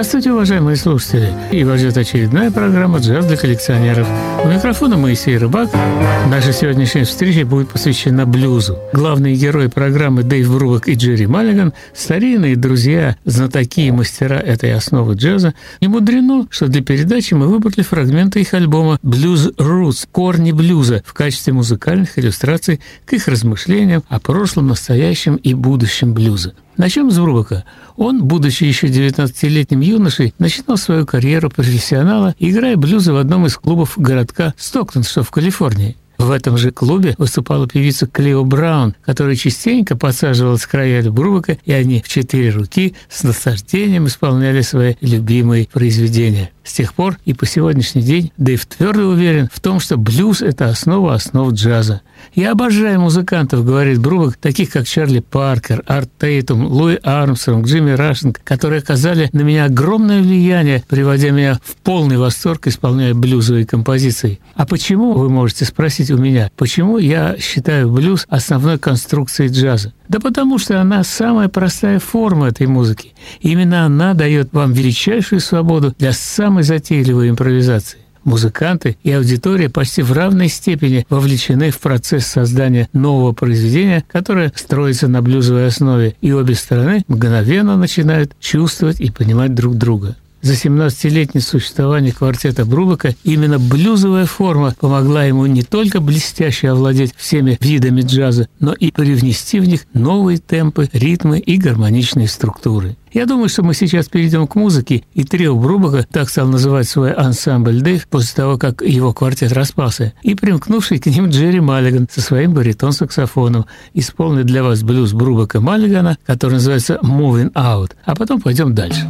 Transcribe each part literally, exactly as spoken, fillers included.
Здравствуйте, уважаемые слушатели! И вас ждет очередная программа «Джаз для коллекционеров». У микрофона Моисей Рыбак. Наша сегодняшняя встреча будет посвящена блюзу. Главные герои программы Дэйв Брубак и Джерри Маллиган – старинные друзья, знатоки и мастера этой основы джаза. Не мудрено, что для передачи мы выбрали фрагменты их альбома «Blues Roots» – «Корни блюза» в качестве музыкальных иллюстраций к их размышлениям о прошлом, настоящем и будущем блюза. Начнем с Брубака. Он, будучи еще девятнадцатилетним юношей, начинал свою карьеру профессионала, играя блюзы в одном из клубов городка Стоктон, что в Калифорнии. В этом же клубе выступала певица Клео Браун, которая частенько подсаживалась к роялю Брубака, и они в четыре руки с наслаждением исполняли свои любимые произведения. С тех пор и по сегодняшний день Дэйв твердо уверен в том, что блюз – это основа основ джаза. «Я обожаю музыкантов», – говорит Брубак, таких как Чарли Паркер, Арт Тейтум, Луи Армстронг, Джимми Рашинг, которые оказали на меня огромное влияние, приводя меня в полный восторг, исполняя блюзовые композиции. А почему, вы можете спросить у меня, почему я считаю блюз основной конструкцией джаза? Да потому что она самая простая форма этой музыки. Именно она дает вам величайшую свободу для самой затейливой импровизации. Музыканты и аудитория почти в равной степени вовлечены в процесс создания нового произведения, которое строится на блюзовой основе, и обе стороны мгновенно начинают чувствовать и понимать друг друга. За семнадцатилетнее существование квартета Брубака именно блюзовая форма помогла ему не только блестяще овладеть всеми видами джаза, но и привнести в них новые темпы, ритмы и гармоничные структуры. Я думаю, что мы сейчас перейдем к музыке, и трио Брубака, так стал называть свой ансамбль Дэйв после того, как его квартет распался, и примкнувший к ним Джерри Маллиган со своим баритон-саксофоном исполнит для вас блюз Брубака Маллигана, который называется «Moving Out», а потом пойдем дальше.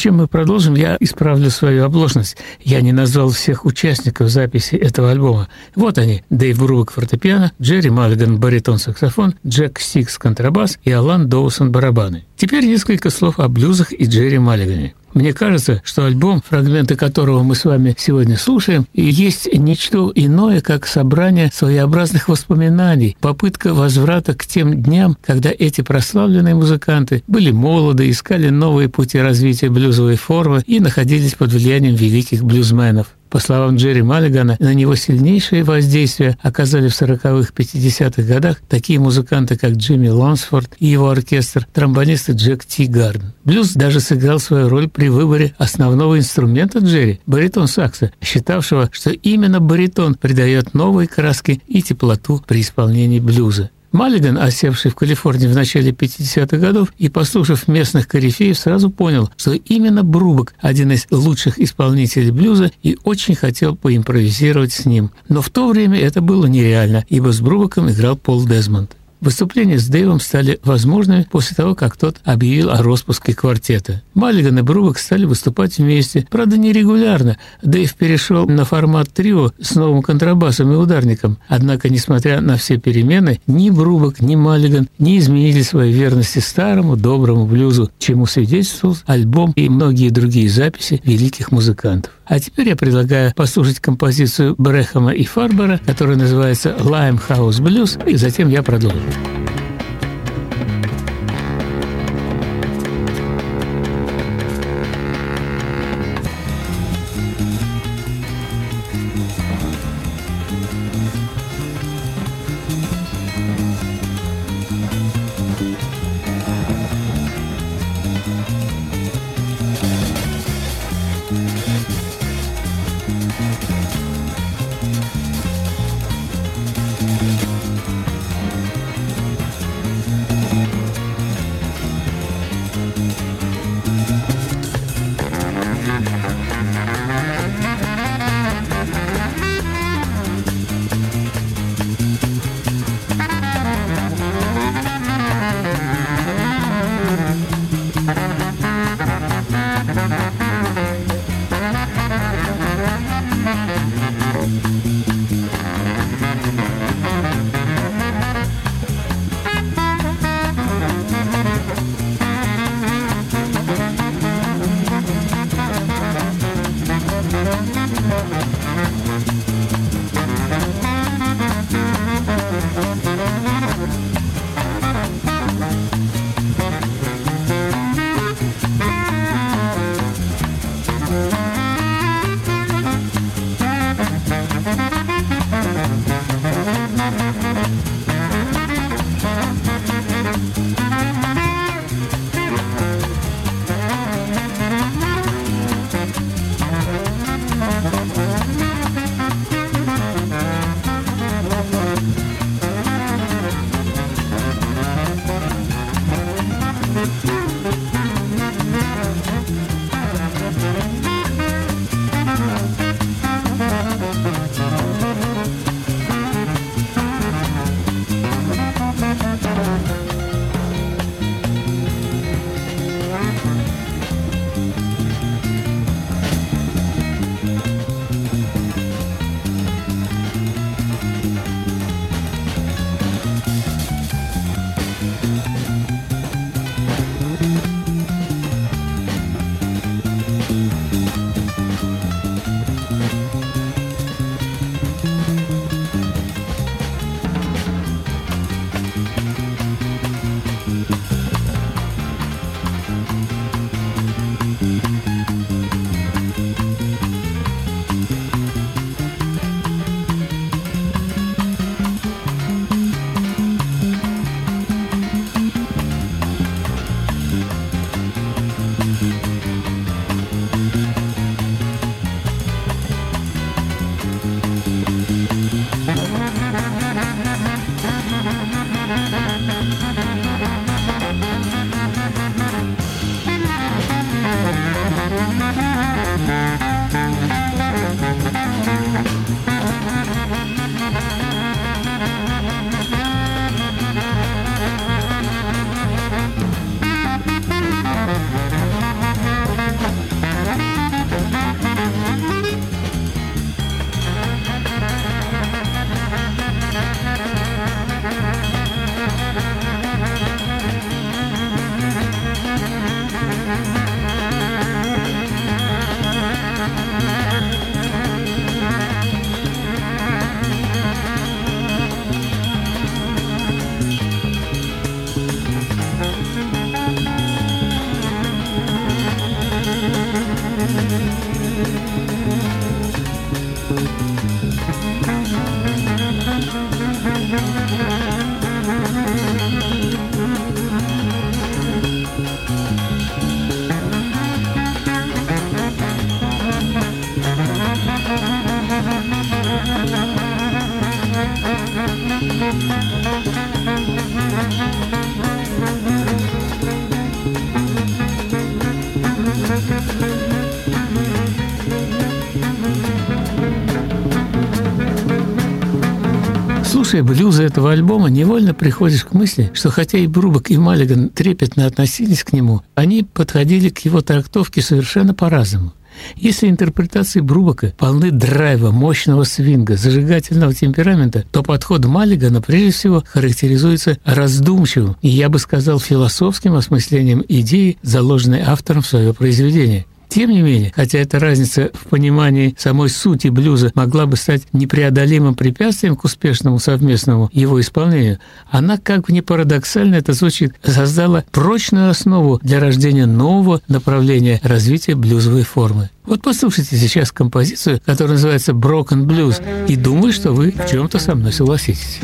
чем мы продолжим, я исправлю свою оплошность. Я не назвал всех участников записи этого альбома. Вот они: Дэйв Брубак фортепиано, Джерри Маллиган баритон-саксофон, Джек Сикс контрабас и Алан Доусон барабаны. Теперь несколько слов о блюзах и Джерри Маллигане. Мне кажется, что альбом, фрагменты которого мы с вами сегодня слушаем, есть ничто иное, как собрание своеобразных воспоминаний, попытка возврата к тем дням, когда эти прославленные музыканты были молоды, искали новые пути развития блюзовой формы и находились под влиянием великих блюзменов. По словам Джерри Маллигана, на него сильнейшее воздействие оказали в сороковых-пятидесятых годах такие музыканты, как Джимми Лансфорд и его оркестр, тромбонисты Джек Ти Гарден. Блюз даже сыграл свою роль при выборе основного инструмента Джерри – баритон-сакса, считавшего, что именно баритон придает новые краски и теплоту при исполнении блюза. Маллиган, осевший в Калифорнии в начале пятидесятых годов и послушав местных корифеев, сразу понял, что именно Брубак – один из лучших исполнителей блюза, и очень хотел поимпровизировать с ним. Но в то время это было нереально, ибо с Брубаком играл Пол Дезмонд. Выступления с Дэйвом стали возможными после того, как тот объявил о распуске квартета. Маллиган и Брубак стали выступать вместе, правда, нерегулярно. Дэйв перешел на формат трио с новым контрабасом и ударником. Однако, несмотря на все перемены, ни Брубак, ни Маллиган не изменили своей верности старому доброму блюзу, чему свидетельствовал альбом и многие другие записи великих музыкантов. А теперь я предлагаю послушать композицию Брэхэма и Фарбера, которая называется «Limehouse Blues», и затем я продолжу. Слушая блюзы этого альбома, невольно приходишь к мысли, что хотя и Брубак, и Маллиган трепетно относились к нему, они подходили к его трактовке совершенно по-разному. Если интерпретации Брубака полны драйва, мощного свинга, зажигательного темперамента, то подход Маллигана прежде всего характеризуется раздумчивым и, я бы сказал, философским осмыслением идеи, заложенной автором в свое произведение. Тем не менее, хотя эта разница в понимании самой сути блюза могла бы стать непреодолимым препятствием к успешному совместному его исполнению, она, как бы ни парадоксально это звучит, создала прочную основу для рождения нового направления развития блюзовой формы. Вот послушайте сейчас композицию, которая называется «Broken Blues», и думаю, что вы в чем-то со мной согласитесь.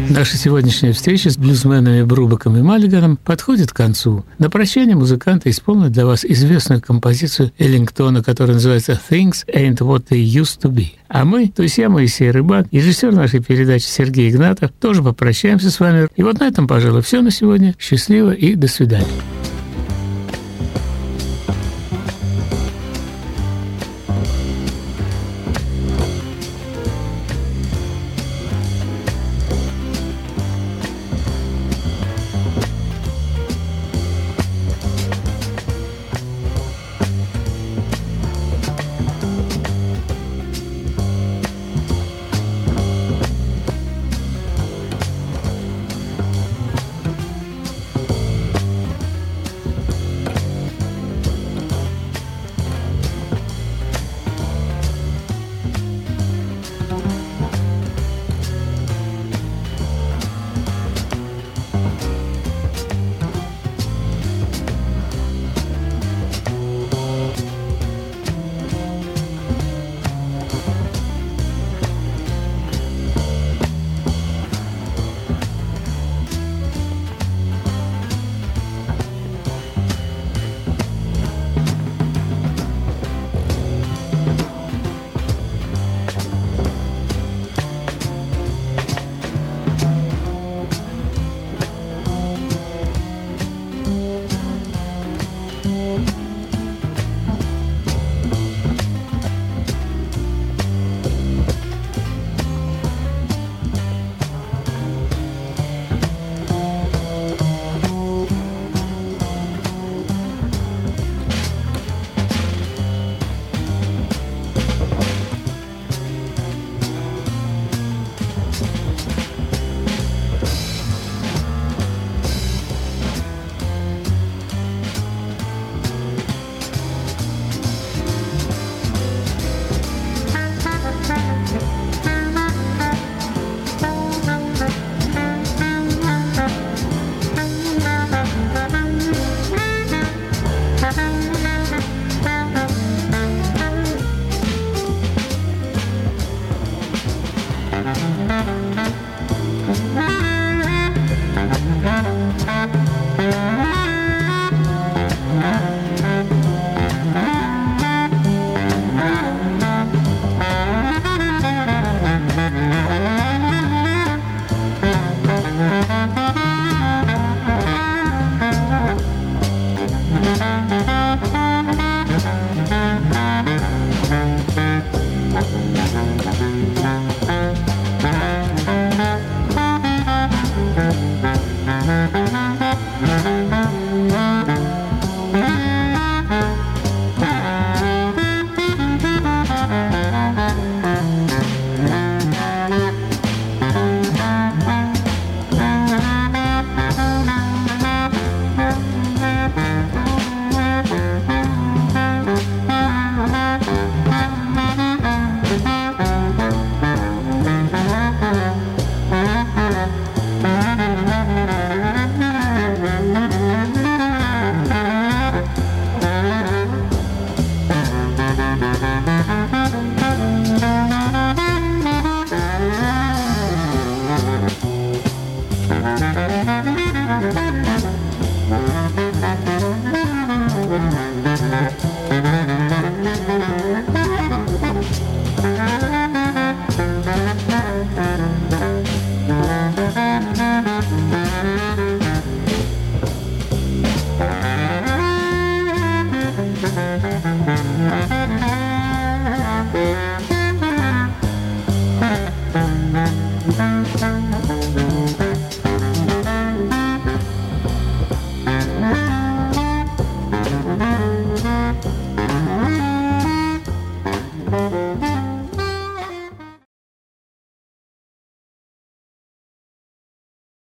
Наша сегодняшняя встреча с блюзменами Брубаком и Маллиганом подходит к концу. На прощание музыканты исполнят для вас известную композицию Эллингтона, которая называется «Things ain't what they used to be». А мы, то есть я, Моисей Рыбак, режиссер нашей передачи Сергей Игнатов, тоже попрощаемся с вами. И вот на этом, пожалуй, все на сегодня. Счастливо и до свидания.